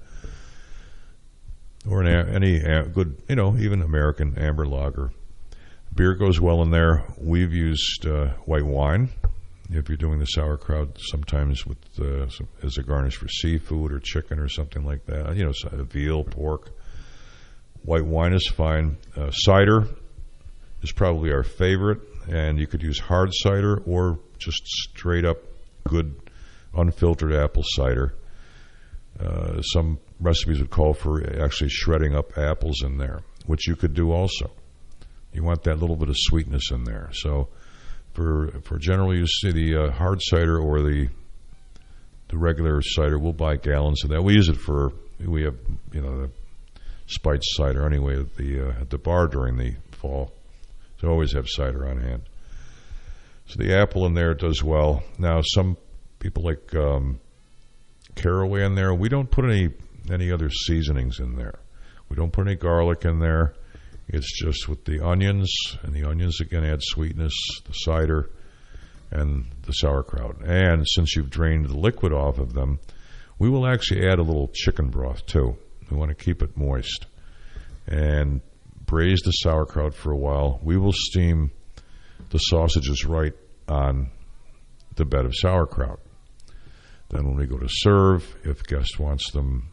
Or an, any good, you know, even American amber lager. Beer goes well in there. We've used uh, white wine. If you're doing the sauerkraut, sometimes with uh, some, as a garnish for seafood or chicken or something like that. You know, veal, pork. White wine is fine. Uh, cider is probably our favorite, and you could use hard cider or just straight up good unfiltered apple cider. Uh, some recipes would call for actually shredding up apples in there, which you could do also. You want that little bit of sweetness in there. So for for general use, the uh, hard cider or the the regular cider, we'll buy gallons of that. We use it for, we have, you know, the spiced cider anyway at the uh, at the bar during the fall. So always have cider on hand. So the apple in there does well. Now some people like um, caraway in there. We don't put any any other seasonings in there. We don't put any garlic in there. It's just with the onions, and the onions again add sweetness, the cider, and the sauerkraut. And since you've drained the liquid off of them, we will actually add a little chicken broth too. We want to keep it moist. And braise the sauerkraut for a while. We will steam the sausages right on the bed of sauerkraut. Then when we go to serve, if guest wants them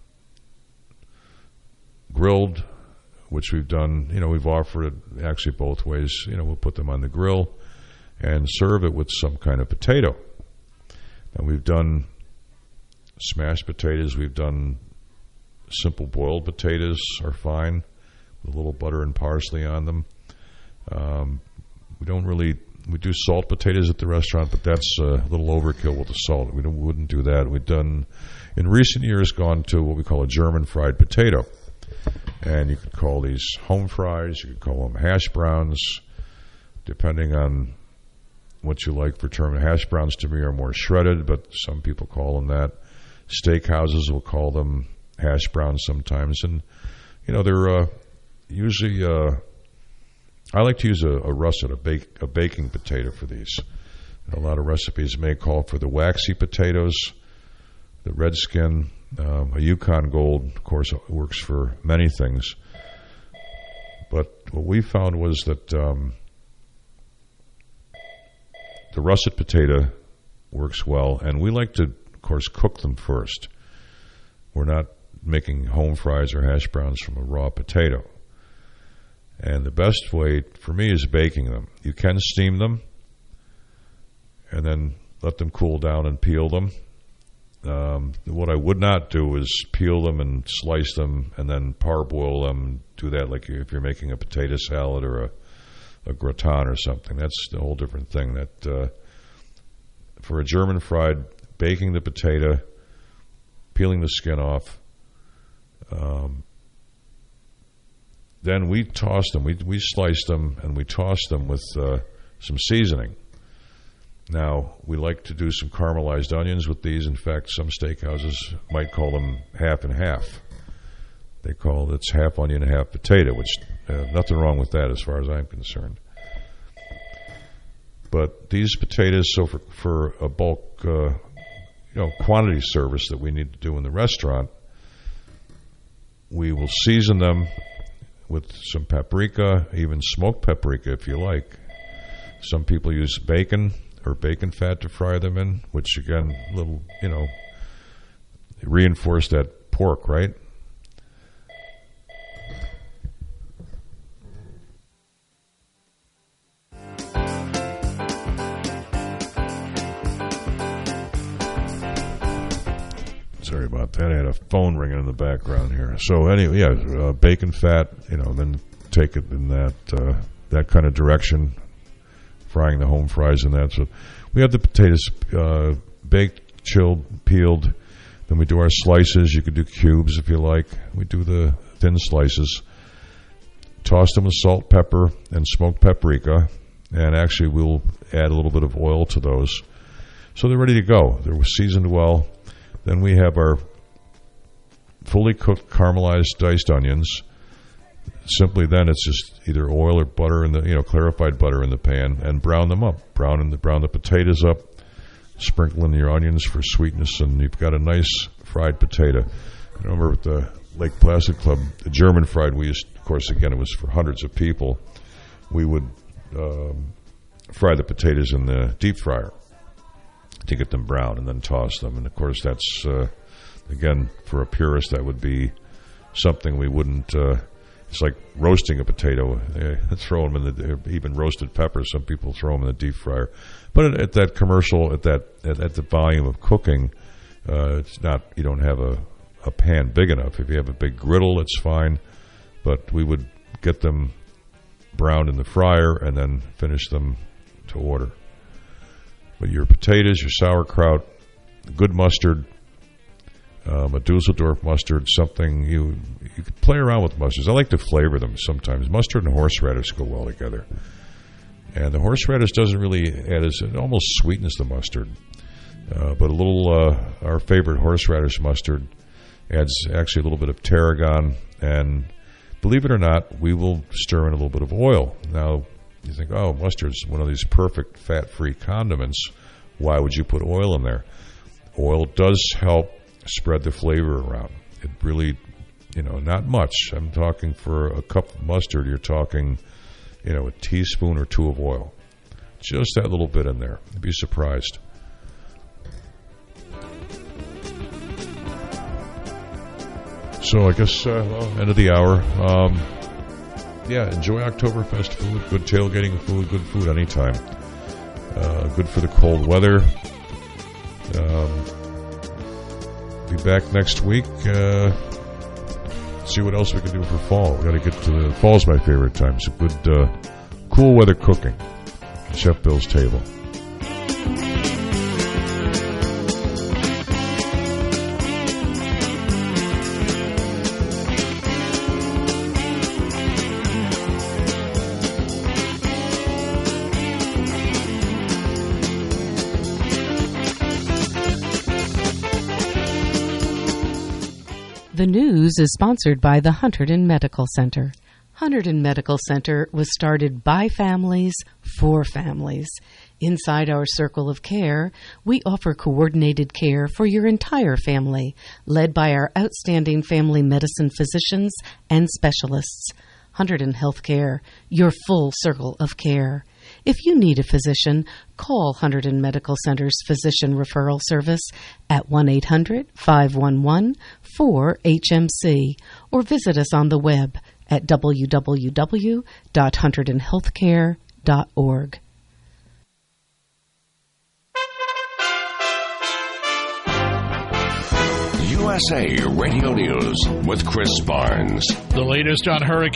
grilled, which we've done, you know, we've offered it actually both ways. You know, we'll put them on the grill and serve it with some kind of potato. Now, we've done smashed potatoes. We've done simple boiled potatoes are fine with a little butter and parsley on them. Um, we don't really, we do salt potatoes at the restaurant, but that's a little overkill with the salt. We, don't, we wouldn't do that. We've done, in recent years, gone to what we call a German fried potato. And you could call these home fries, you could call them hash browns, depending on what you like for term. Hash browns to me are more shredded, but some people call them that. Steakhouses will call them hash browns sometimes, and you know they're uh, usually. Uh, I like to use a, a russet, a, bake, a baking potato for these. A lot of recipes may call for the waxy potatoes, the red skin, um, a Yukon Gold, of course, works for many things. But what we found was that um, the russet potato works well, and we like to, of course, cook them first. We're not making home fries or hash browns from a raw potato. And the best way for me is baking them. You can steam them and then let them cool down and peel them. Um, what I would not do is peel them and slice them and then parboil them. Do that like if you're making a potato salad or a, a gratin or something. That's a whole different thing. That uh, for a German fried, baking the potato, peeling the skin off. Um, then we toss them. We we slice them and we toss them with uh, some seasoning. Now, we like to do some caramelized onions with these. In fact, some steakhouses might call them half and half. They call it it's half onion, half potato, which uh, nothing wrong with that as far as I'm concerned. But these potatoes, so for, for a bulk, uh, you know, quantity service that we need to do in the restaurant, we will season them with some paprika, even smoked paprika if you like. Some people use bacon or bacon fat to fry them in, which again, little, you know, reinforce that pork, right? Sorry about that. I had a phone ringing in the background here. So anyway, yeah, uh, bacon fat, you know, then take it in that uh, that kind of direction, frying the home fries and that. So we have the potatoes uh, baked, chilled, peeled. Then we do our slices. You could do cubes if you like. We do the thin slices. Toss them with salt, pepper, and smoked paprika. And actually, we'll add a little bit of oil to those. So they're ready to go. They're seasoned well. Then we have our fully cooked caramelized diced onions. Simply then it's just either oil or butter in the, you know, clarified butter in the pan, and brown them up. Brown in the brown the potatoes up, sprinkle in your onions for sweetness, and you've got a nice fried potato. I remember at the Lake Placid Club, the German fried, we used, of course, again, it was for hundreds of people. We would um, fry the potatoes in the deep fryer to get them brown and then toss them. And of course that's uh, again, for a purist, that would be something we wouldn't uh, it's like roasting a potato. Uh, throw them in the, even roasted peppers, some people throw them in the deep fryer. But at, at that commercial, at that at, at the volume of cooking, uh, it's not, you don't have a, a pan big enough. If you have a big griddle, it's fine, but we would get them browned in the fryer and then finish them to order. But your potatoes, your sauerkraut, good mustard, um, a Dusseldorf mustard, something you you can play around with mustards. I like to flavor them sometimes. Mustard and horseradish go well together. And the horseradish doesn't really add, as it almost sweetens the mustard. Uh, but a little, uh, our favorite horseradish mustard adds actually a little bit of tarragon. And believe it or not, we will stir in a little bit of oil. Now, you think, oh, mustard's one of these perfect fat-free condiments. Why would you put oil in there? Oil does help spread the flavor around. It really, you know, not much. I'm talking for a cup of mustard, you're talking, you know, a teaspoon or two of oil. Just that little bit in there. You'd be surprised. So I guess, uh, well, end of the hour. Um, Yeah, enjoy Oktoberfest food, good tailgating food, good food anytime. Uh, good for the cold weather. Um, be back next week. Uh, see what else we can do for fall. We got to get to the fall's my favorite time. So good, uh, cool weather cooking. Chef Bill's table. The news is sponsored by the Hunterdon Medical Center. Hunterdon Medical Center was started by families for families. Inside our circle of care, we offer coordinated care for your entire family, led by our outstanding family medicine physicians and specialists. Hunterdon Healthcare, your full circle of care. If you need a physician, call Hunterdon Medical Center's Physician Referral Service at one eight hundred, five one one, four H M C or visit us on the web at w w w dot hunterdon healthcare dot org. U S A Radio News with Chris Barnes. The latest on hurricane